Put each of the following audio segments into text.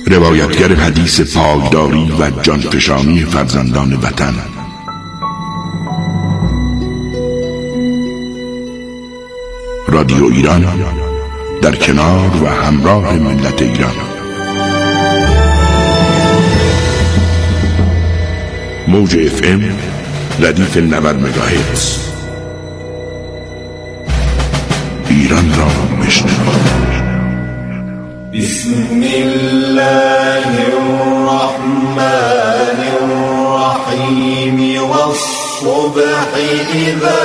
روایتگر حدیث پایداری و جانفشانی فرزندان وطن. رادیو ایران در کنار و همراه ملت ایران. موج FM ردیف 90 مگاهرتز. ایران را بشنوید. بسم الله الرحمن الرحیم والصبح اذا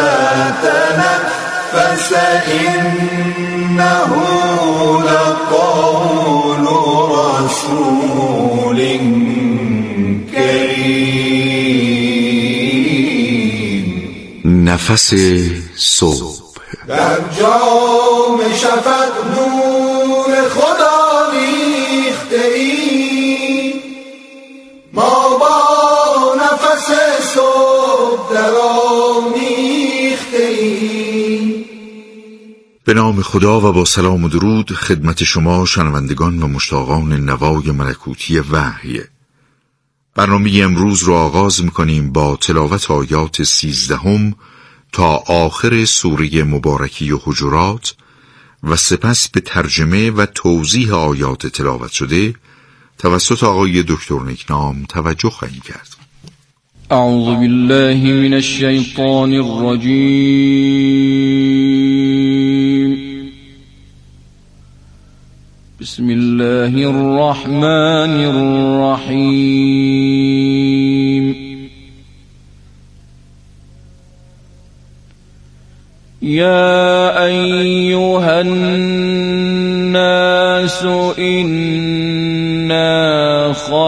تنفس انه لقول رسول کریم. نفس صبح در جام شفق نور خدا ریخته ایم، ما با نفس صبح درآمیخته ایم. به نام خدا و با سلام و درود خدمت شما شنوندگان و مشتاقان نوای ملکوتی وحی. برنامه امروز رو آغاز می‌کنیم با تلاوت آیات 13 تا آخر سوره مبارکی و حجرات و سپس به ترجمه و توضیح آیات تلاوت شده توسط آقای دکتر نیکنام توجه خواهیم کرد. اعوذ بالله من الشیطان الرجیم. بسم الله الرحمن الرحیم. يا أيها الناس إنا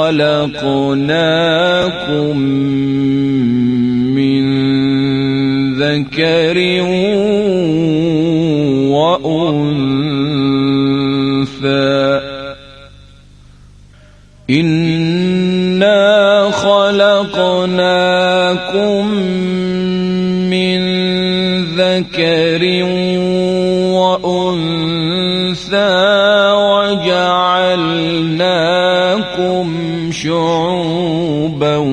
خلقناكم من ذكر وأنثى إنا خلقناكم من ذكر وأنثى وجعلناكم شعوبا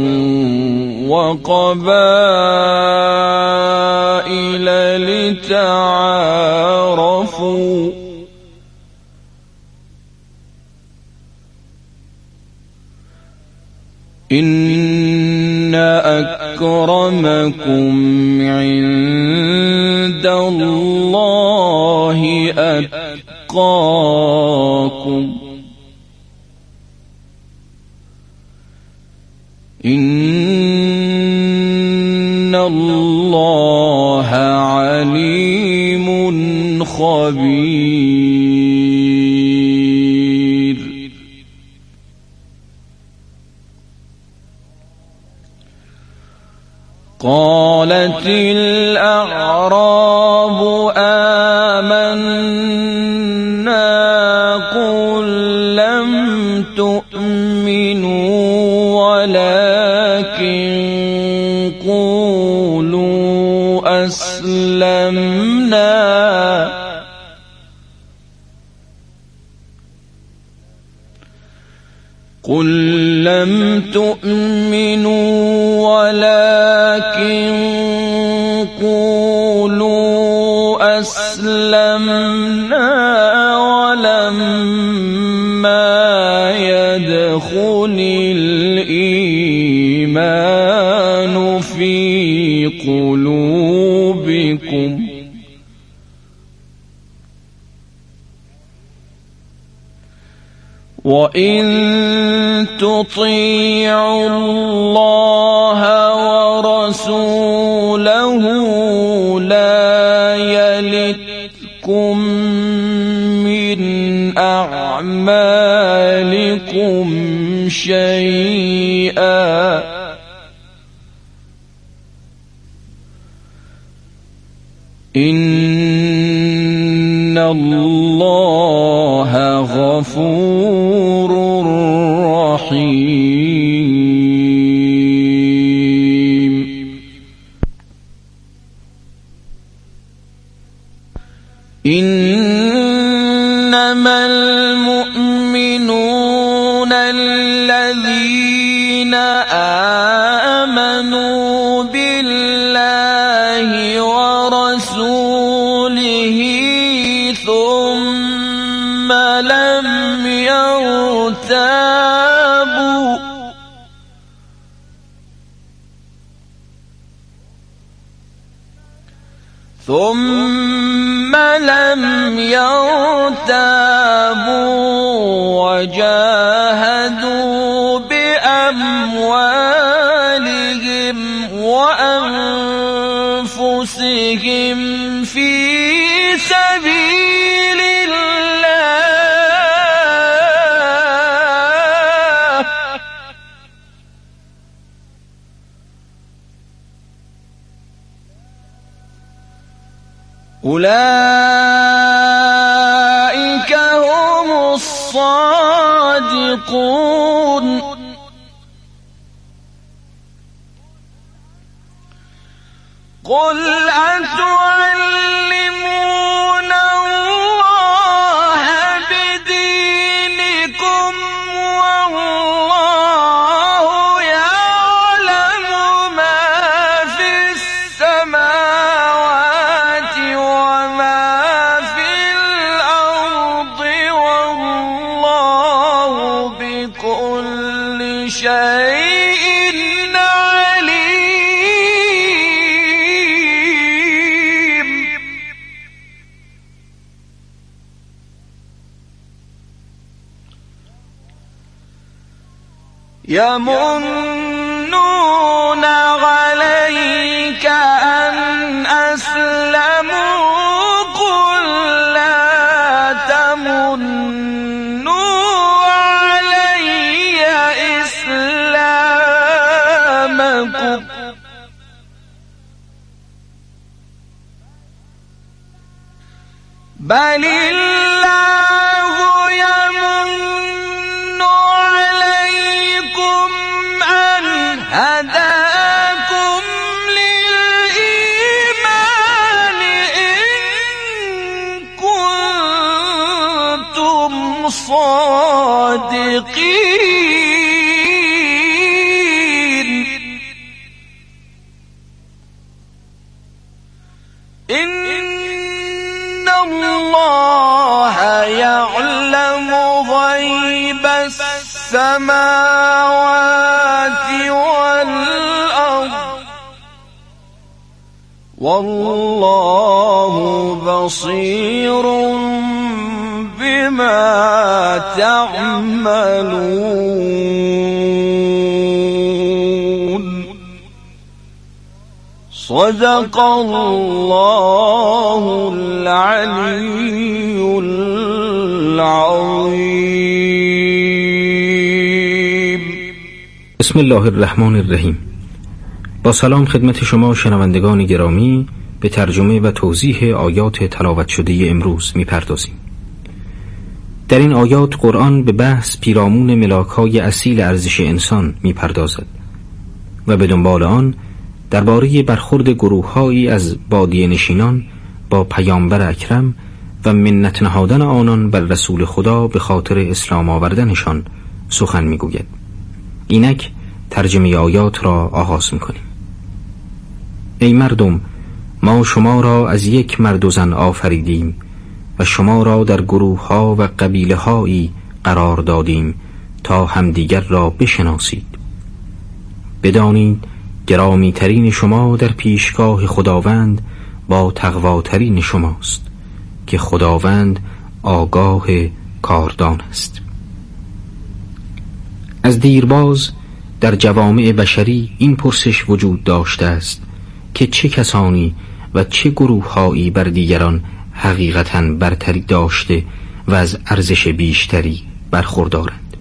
وقبائل لتعارفوا إن أكرمكم عند الله أتقاكم إن الله عليم خبير. قالت الأعراب آمنا قل لم تؤمنوا ولكن قولوا أسلمنا قل لم تؤمنوا ولكن قولوا أسلمنا ولما يدخل الإيمان في قلوبكم وإن تطيعوا الله ورسوله لا يلتكم من أعمالكم شيئا إن الله غفور رحيم. إنما المؤمنون ثم لم يرتابوا وجاهدوا بأموالهم وأنفسهم في سبيل الله أولئك هم الصادقون قل أتعلمون الله بدينكم والله يعلم ما في السماوات وما في الأرض والله بكل شيء عليم يمنون عليك أن أسلموا قل لا تمنوا علي إسلامكم بل الله يمن عليكم أن هداكم للإيمان إن كنتم صادقين إن الله يعلم غيب السماوات والأرض والله بصير بما تعملون صدق الله العلي العظيم. بسم الله الرحمن الرحیم. با سلام خدمت شما شنوندگان گرامی، به ترجمه و توضیح آیات تلاوت شده امروز می‌پردازیم. در این آیات قرآن به بحث پیرامون ملاک‌های اصیل ارزش انسان می‌پردازد و به دنبال آن درباره برخورد گروه‌هایی از بادیه نشینان با پیامبر اکرم و منت نهادن آنان بر رسول خدا به خاطر اسلام آوردنشان سخن می‌گوید. اینک ترجمه آیات را آغاز می‌کنیم. ای مردم، ما شما را از یک مرد و زن آفریدیم و شما را در گروه‌ها و قبیله‌هایی قرار دادیم تا همدیگر را بشناسید. بدانید گرامی ترین شما در پیشگاه خداوند با تقواترین شماست که خداوند آگاه کاردان است. از دیرباز در جوامع بشری این پرسش وجود داشته است که چه کسانی و چه گروه‌هایی بر دیگران حقیقتاً برتری داشته و از ارزش بیشتری برخوردارند.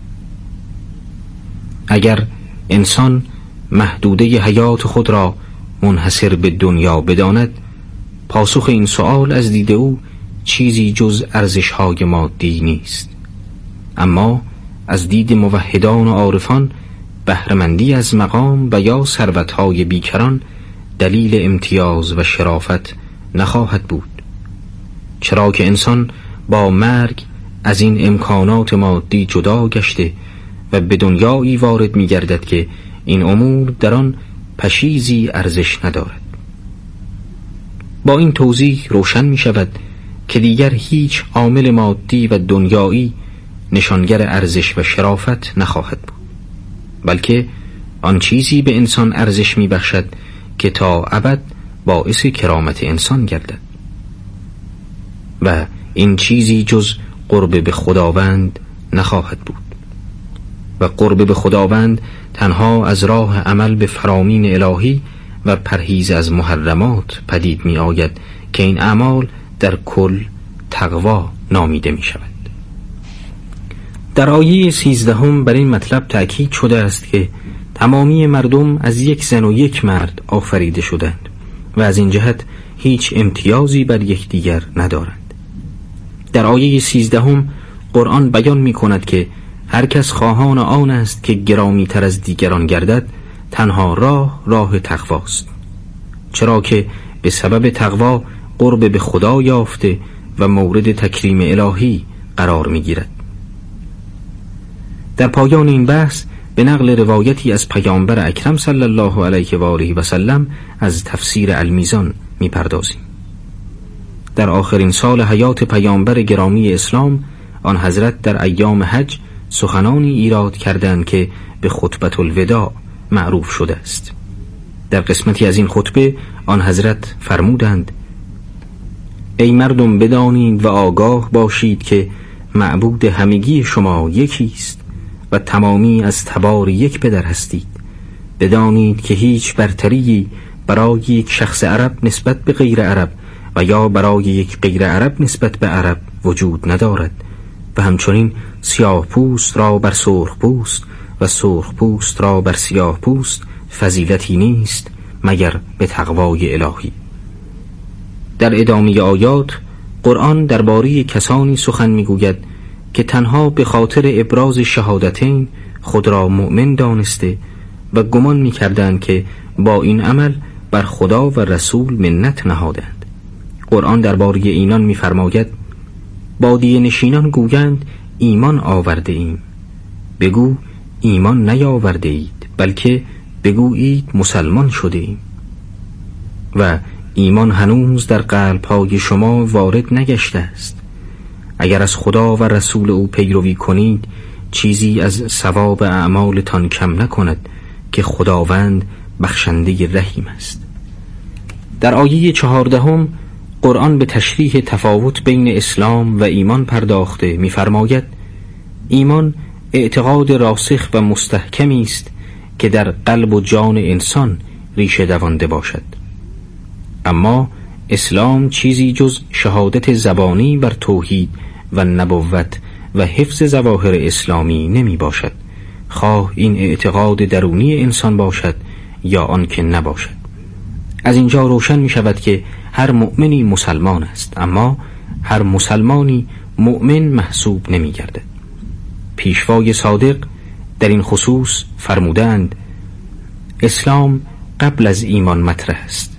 اگر انسان محدوده حیات خود را منحصر به دنیا بداند، پاسخ این سؤال از دید او چیزی جز ارزش‌های مادی نیست. اما از دید موحدان و عارفان بهره‌مندی از مقام و یا ثروت‌های بیکران دلیل امتیاز و شرافت نخواهد بود، چرا که انسان با مرگ از این امکانات مادی جدا گشته و به دنیایی وارد می‌گردد که این امور در آن پشیزی ارزش ندارد. با این توضیح روشن می شود که دیگر هیچ عامل مادی و دنیایی نشانگر ارزش و شرافت نخواهد بود، بلکه آن چیزی به انسان ارزش می بخشد که تا ابد باعث کرامت انسان گردد و این چیزی جز قرب به خداوند نخواهد بود. و قرب به خداوند تنها از راه عمل به فرامین الهی و پرهیز از محرمات پدید می آید که این اعمال در کل تقوا نامیده می شود. در آیه 13 بر این مطلب تأکید شده است که تمامی مردم از یک زن و یک مرد آفریده شدند و از این جهت هیچ امتیازی بر یکدیگر ندارند. در آیه 13 قرآن بیان می کند که هر کس خواهان آن است که گرامی تر از دیگران گردد، تنها راه تقواست، چرا که به سبب تقوا قرب به خدا یافته و مورد تکریم الهی قرار می گیرد. در پایان این بحث به نقل روایتی از پیامبر اکرم صلی الله علیه و آله و سلم از تفسیر المیزان می پردازیم. در آخرین سال حیات پیامبر گرامی اسلام، آن حضرت در ایام حج سخنانی ایراد کردند که به خطبه الوداع معروف شده است. در قسمتی از این خطبه آن حضرت فرمودند: ای مردم بدانید و آگاه باشید که معبود همگی شما یکی است و تمامی از تبار یک پدر هستید. بدانید که هیچ برتری برای یک شخص عرب نسبت به غیر عرب و یا برای یک غیر عرب نسبت به عرب وجود ندارد و همچنین سیاه پوست را بر سرخ پوست و سرخ پوست را بر سیاه پوست فضیلتی نیست مگر به تقوای الهی. در ادامه آیات قرآن درباره کسانی سخن میگوید که تنها به خاطر ابراز شهادتین خود را مؤمن دانسته و گمان میکردند که با این عمل بر خدا و رسول منت نهادند. قرآن درباره اینان میفرماید: بادیه نشینان گویند ایمان آورده ایم. بگو ایمان نیاورده اید، بلکه بگویید مسلمان شده ایم و ایمان هنوز در قلب‌های شما وارد نگشته است. اگر از خدا و رسول او پیروی کنید چیزی از ثواب اعمالتان کم نکند که خداوند بخشنده رحیم است. در آیه 14 قرآن به تشریح تفاوت بین اسلام و ایمان پرداخته می‌فرماید: ایمان اعتقاد راسخ و مستحکمی است که در قلب و جان انسان ریشه دوانده باشد، اما اسلام چیزی جز شهادت زبانی بر توحید و نبوت و حفظ ظواهر اسلامی نمی باشد، خواه این اعتقاد درونی انسان باشد یا آن که نباشد. از اینجا روشن می شود که هر مؤمنی مسلمان است، اما هر مسلمانی مؤمن محسوب نمی گردد. پیشوای صادق در این خصوص فرمودند: اسلام قبل از ایمان مطرح است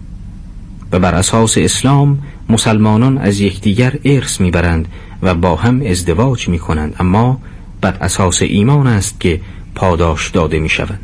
و بر اساس اسلام مسلمانان از یکدیگر ارث میبرند و با هم ازدواج میکنند، اما بر اساس ایمان است که پاداش داده میشوند.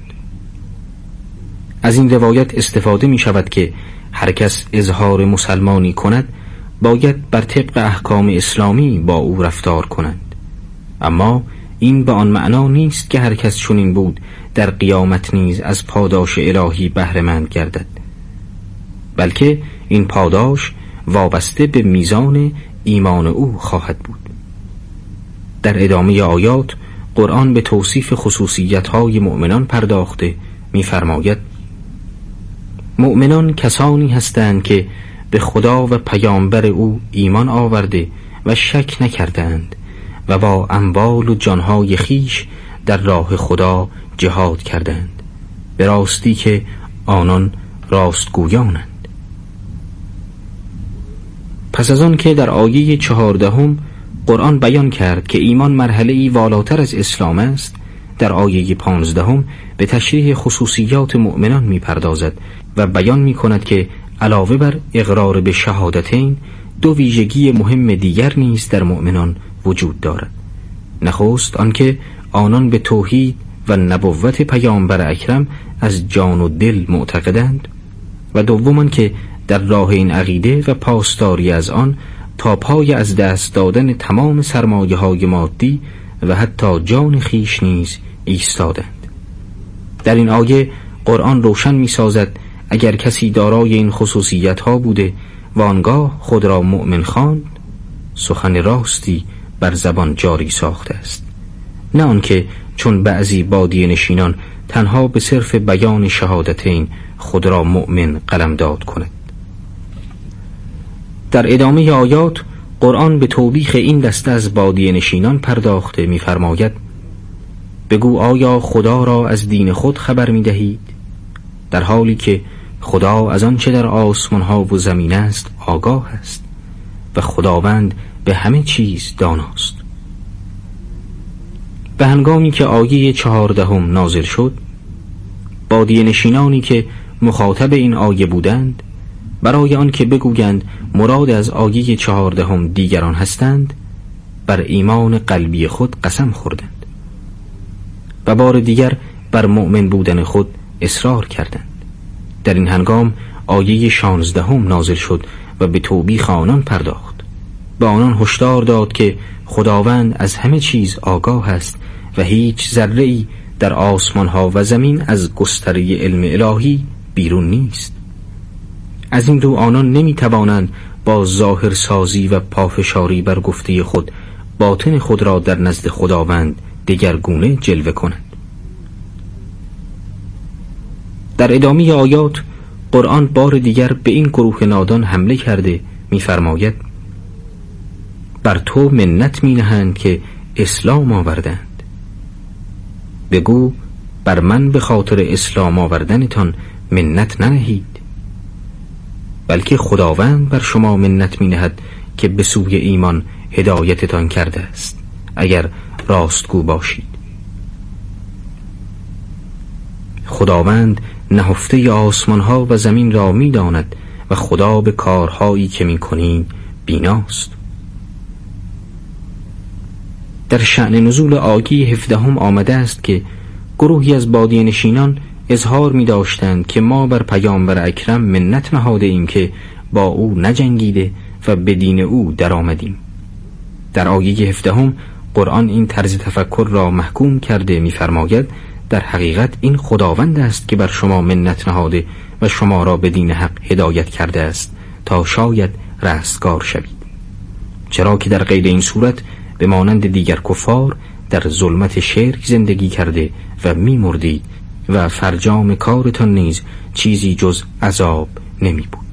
از این روایت استفاده میشود که هر کس اظهار مسلمانی کند باید بر طبق احکام اسلامی با او رفتار کنند، اما این به آن معنا نیست که هر کس چنین بود در قیامت نیز از پاداش الهی بهره مند گردد، بلکه این پاداش وابسته به میزان ایمان او خواهد بود. در ادامه آیات قرآن به توصیف خصوصیت‌های مؤمنان پرداخته می‌فرماید: مؤمنان کسانی هستند که به خدا و پیامبر او ایمان آورده و شک نکردند و با اموال و جانهای خیش در راه خدا جهاد کردند، به راستی که آنان راستگویانند. پس از آن که در آیه 14 قرآن بیان کرد که ایمان مرحله‌ای والاتر از اسلام است، در آیه 15 به تشریح خصوصیات مؤمنان می‌پردازد و بیان می‌کند که علاوه بر اقرار به شهادتین، دو ویژگی مهم دیگر نیز در مؤمنان وجود دارد. نخست آنکه آنان به توحید و نبوت پیامبر اکرم از جان و دل معتقدند و دوم آنکه در راه این عقیده و پاسداری از آن تا پای از دست دادن تمام سرمایه‌های مادی و حتی جان خیش نیز ایستادند. در این آیه قرآن روشن می‌سازد اگر کسی دارای این خصوصیت‌ها بوده و آنگاه خود را مؤمن خواند، سخن راستی بر زبان جاری ساخته است، نه آنکه چون بعضی بادیه نشینان تنها به صرف بیان شهادتین خود را مؤمن قلمداد کند. در ادامه آیات قرآن به توبیخ این دسته از بادیه نشینان پرداخته می‌فرماید: بگو آیا خدا را از دین خود خبر می‌دهید در حالی که خدا از آن چه در آسمان‌ها و زمین است آگاه است و خداوند به همه چیز داناست. به هنگامی که آیه 14 نازل شد، بادیه نشینانی که مخاطب این آیه بودند برای آن که بگویند مراد از آیه 14 دیگران هستند، بر ایمان قلبی خود قسم خوردند و بار دیگر بر مؤمن بودن خود اصرار کردند. در این هنگام آیه 16 نازل شد و به توبیخ آنان پرداخت. به آنان هشدار داد که خداوند از همه چیز آگاه است و هیچ ذره‌ای در آسمان‌ها و زمین از گستره علم الهی بیرون نیست. از این رو آنان نمی‌توانند با ظاهر سازی و پافشاری بر گفته خود باطن خود را در نزد خداوند دگرگونه جلوه کنند. در ادامه آیات قرآن بار دیگر به این گروه نادان حمله کرده می‌فرماید: بر تو منت می‌نهند که اسلام آوردند. بگو بر من به خاطر اسلام آوردنتان منت ننهید، بلکه خداوند بر شما منت می‌نهد که به سوی ایمان هدایتتان کرده است اگر راستگو باشید. خداوند نهفته آسمان‌ها و زمین را می‌داند و خدا به کارهایی که می‌کنید بیناست. در شأن نزول آیه 17 آمده است که گروهی از بادیه نشینان اظهار می داشتند که ما بر پیامبر اکرم منت نهاده ایم که با او نجنگیده و به دین او در آمدیم. در آیه 17 قرآن این طرز تفکر را محکوم کرده می فرماید: در حقیقت این خداوند است که بر شما منت نهاده و شما را به دین حق هدایت کرده است تا شاید رستگار شوید، چرا که در غیر این صورت به مانند دیگر کفار در ظلمت شرک زندگی کرده و می مردید و فرجام کارتان نیز چیزی جز عذاب نمی بود.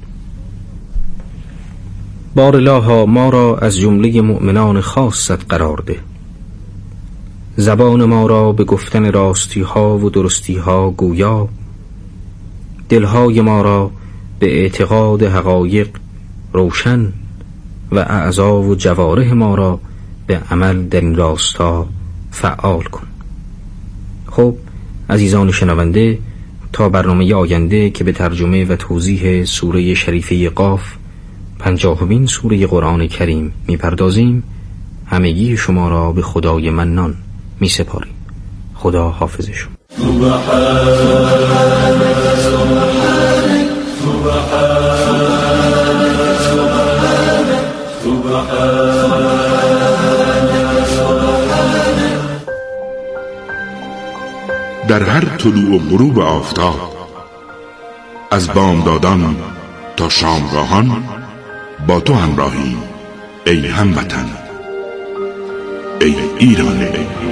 بار الها ما را از جمله مؤمنان خاصت قرار ده. زبان ما را به گفتن راستی ها و درستی ها گویا، دلهای ما را به اعتقاد حقایق روشن و اعضا و جوارح ما را به عمل در این راستا فعال کن. خب عزیزان شنونده، تا برنامه آینده که به ترجمه و توضیح سوره شریفه قاف 50مین سوره قرآن کریم میپردازیم، همگی شما را به خدای منان میسپاریم. خدا حافظ شما. در هر طلوع و غروب آفتاب، از بامدادان تا شامگاهان با تو همراهیم ای هموطن، ای ایران.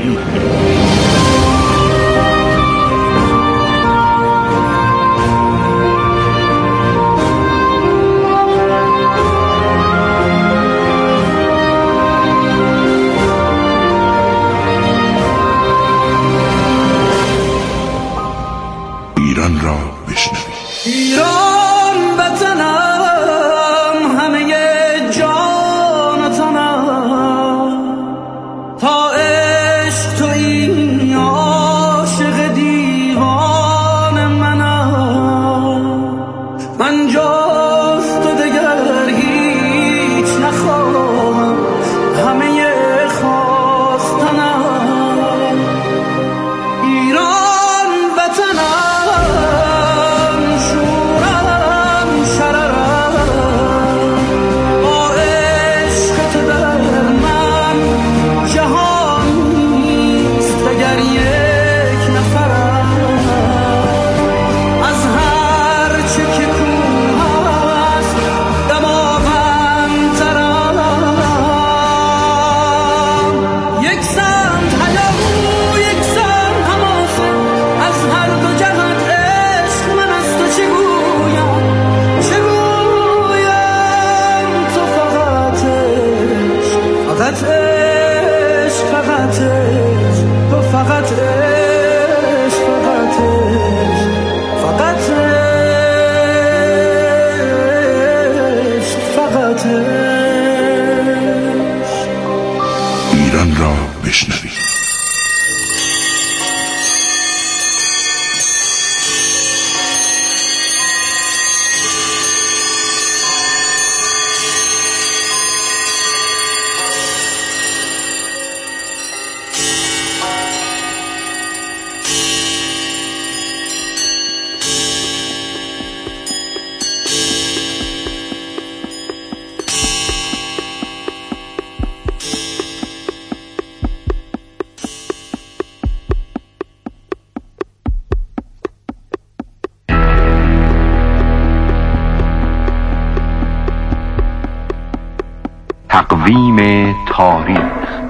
ایران را بشنوید. ایران وطنم، همه جانتنم، تا عشق تویی عشق، فقط عشق، تو فقط عشق، فقط عشق، فقط عشق، فقط عشق. ایران را بشنوید. تقویم تاریخ.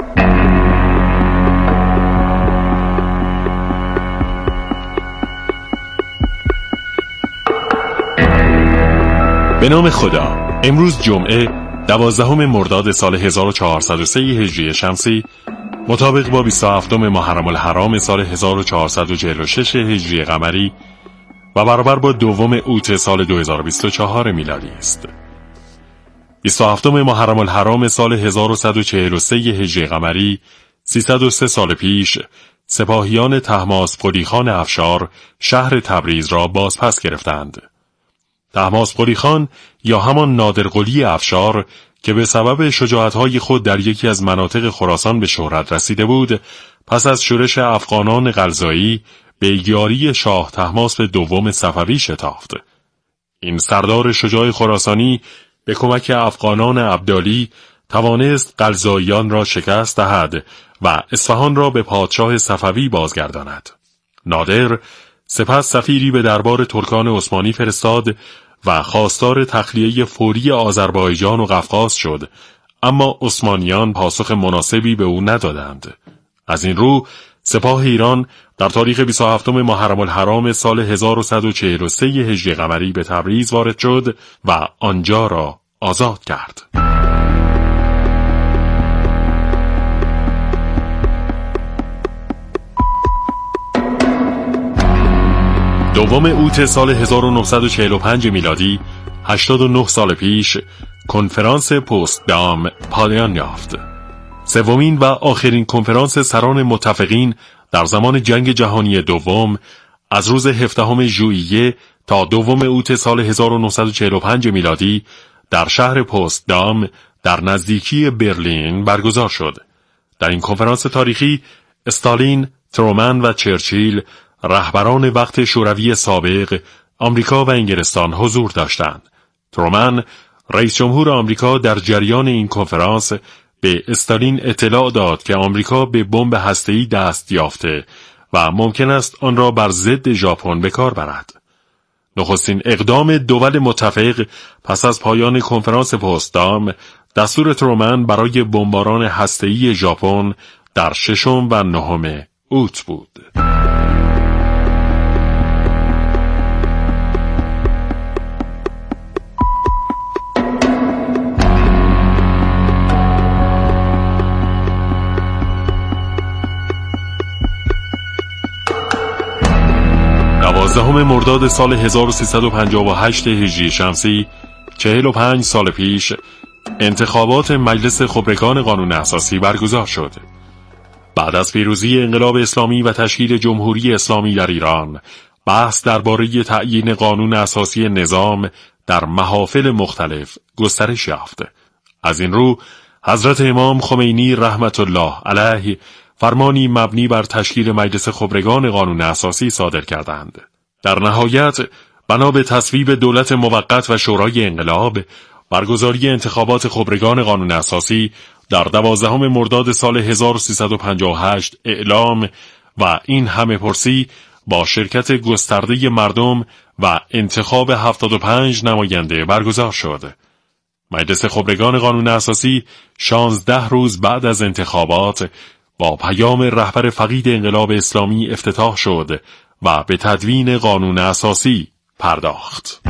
به نام خدا. امروز جمعه 12 مرداد سال 1403 هجری شمسی مطابق با 27 محرم الحرام سال 1446 هجری قمری و برابر با 2 اوت سال 2024 میلادی است. 27 محرم الحرام سال 1143 هجری قمری 303 سال پیش سپاهیان طهماسپ خان افشار شهر تبریز را بازپس گرفتند. طهماسپ خان یا همان نادرقلی افشار که به سبب شجاعت‌های خود در یکی از مناطق خراسان به شهرت رسیده بود، پس از شورش افغانان قلزایی به یاری شاه طهماسپ دوم صفوی شتافت. این سردار شجاع خراسانی به کمک افغانان ابدالی توانست قلزاییان را شکست دهد و اصفهان را به پادشاه صفوی بازگرداند. نادر سپس سفیری به دربار ترکان عثمانی فرستاد و خواستار تخلیه فوری آذربایجان و قفقاز شد، اما عثمانیان پاسخ مناسبی به او ندادند. از این رو سپاه ایران در تاریخ 27 محرم الحرام سال 1143 هجری قمری به تبریز وارد شد و آنجا را آزاد کرد. دوم اوت سال 1945 میلادی 89 سال پیش کنفرانس پوتسدام پایان یافت. سومین و آخرین کنفرانس سران متفقین در زمان جنگ جهانی دوم از روز 17 ژوئیه تا 2 اوت سال 1945 میلادی در شهر پوتسدام در نزدیکی برلین برگزار شد. در این کنفرانس تاریخی استالین، ترومن و چرچیل رهبران وقت شوروی سابق آمریکا و انگلستان حضور داشتند. ترومن رئیس جمهور آمریکا در جریان این کنفرانس به استالین اطلاع داد که آمریکا به بمب هسته‌ای دست یافته و ممکن است آن را بر ضد ژاپن به کار برد. نخستین اقدام دول متفق پس از پایان کنفرانس پوتسدام دستور ترومن برای بمباران هسته‌ای ژاپن در 6 و 9 اوت بود. مرداد سال 1358 هجری شمسی 45 سال پیش انتخابات مجلس خبرگان قانون اساسی برگزار شد. بعد از پیروزی انقلاب اسلامی و تشکیل جمهوری اسلامی در ایران، بحث درباره تعیین قانون اساسی نظام در محافل مختلف گسترش یافت. از این رو حضرت امام خمینی رحمت الله علیه فرمانی مبنی بر تشکیل مجلس خبرگان قانون اساسی صادر کردند. در نهایت بنا به تصویب دولت موقت و شورای انقلاب، برگزاری انتخابات خبرگان قانون اساسی در 12 مرداد سال 1358 اعلام و این همه پرسی با شرکت گسترده مردم و انتخاب 75 نماینده برگزار شد. مجلس خبرگان قانون اساسی 16 روز بعد از انتخابات با پیام رهبر فقید انقلاب اسلامی افتتاح شد و به تدوین قانون اساسی پرداخت.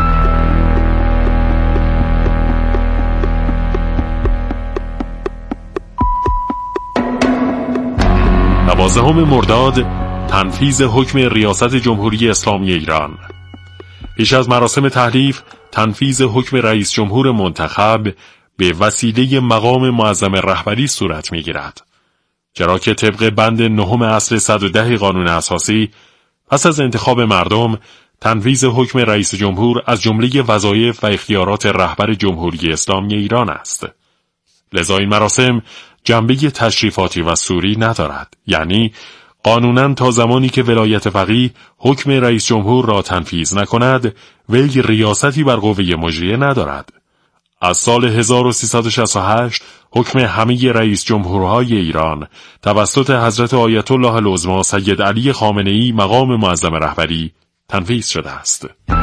12 مرداد تنفیذ حکم ریاست جمهوری اسلامی ایران. پیش از مراسم تحلیف تنفیذ حکم رئیس جمهور منتخب به وسیله مقام معظم رهبری صورت می‌گیرد، چرا که طبق بند 9 اصل 110 قانون اساسی پس از انتخاب مردم تنفیذ حکم رئیس جمهور از جمله وظایف و اختیارات رهبر جمهوری اسلامی ایران است. لذا این مراسم جنبه تشریفاتی و سوری ندارد، یعنی قانوناً تا زمانی که ولایت فقیه حکم رئیس جمهور را تنفیذ نکند وی ریاستی بر قوه مجریه ندارد. از سال 1368 حکم همه رئیس جمهورهای ایران توسط حضرت آیت الله العظمی سید علی خامنه‌ای مقام معظم رهبری تنفیذ شده است.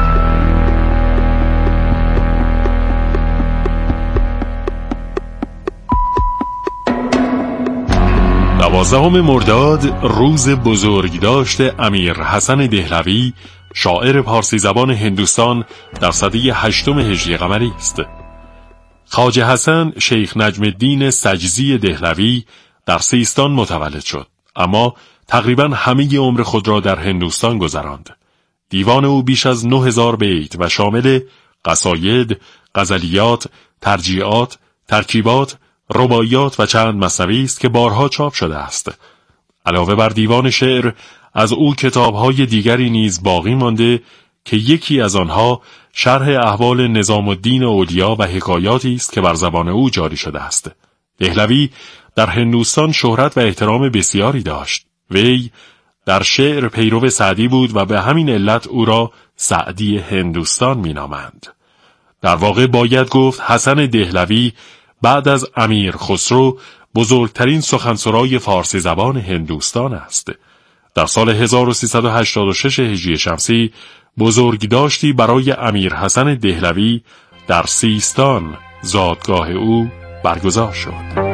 دوازدهم مرداد روز بزرگداشت امیر حسن دهلوی شاعر پارسی زبان هندوستان در سده 8 هجری قمری است. خواجه حسن شیخ نجم الدین سجزی دهلوی در سیستان متولد شد، اما تقریباً همه عمر خود را در هندوستان گذراند. دیوان او بیش از 9000 بیت و شامل قصاید، غزلیات، ترجیعات، ترکیبات، رباعیات و چند مثنوی است که بارها چاپ شده است. علاوه بر دیوان شعر از او کتاب‌های دیگری نیز باقی مانده که یکی از آنها شرح احوال نظام الدین اولیا و حکایاتی است که بر زبان او جاری شده است. دهلوی در هندوستان شهرت و احترام بسیاری داشت. وی در شعر پیرو سعدی بود و به همین علت او را سعدی هندوستان می‌نامند. در واقع باید گفت حسن دهلوی بعد از امیر خسرو بزرگترین سخنسرای فارسی زبان هندوستان است. در سال 1386 هجری شمسی بزرگداشتی برای امیر حسن دهلوی در سیستان زادگاه او برگزار شد.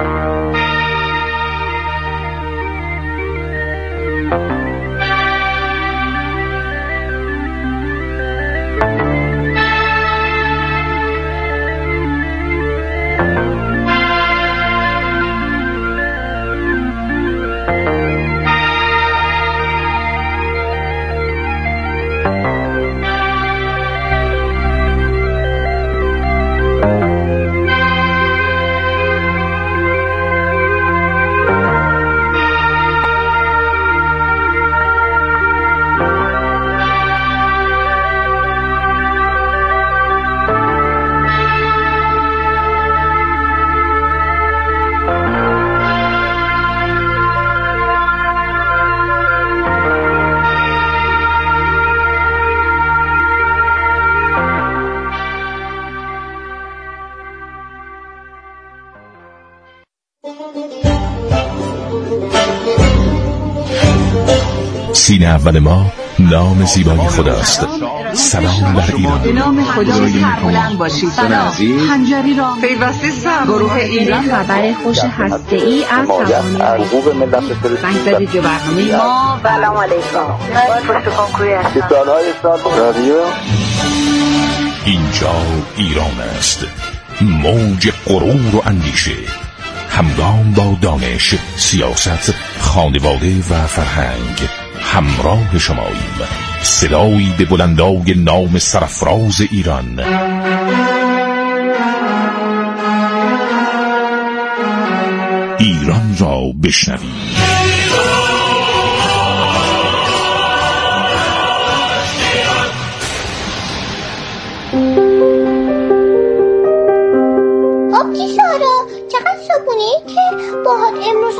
سینه اول ما نام زیبای خداست. سلام بر ایران. به نام خدای بلند باشید. خنجری را پیوسته سر گروه ایران خبر خوش هسته‌ای از سوانح حقوق ملت فلسطین به برنامه ما. سلام علیکم. رادیو اینجا ایران است. موج غرور و اندیشه همگام با دانش، سیاست، خانواده و فرهنگ همراه شماییم. صدایی به بلندای نام سرفراز ایران. ایران را بشنوید. آبجی سارا چقدر صبونی که باهات امروز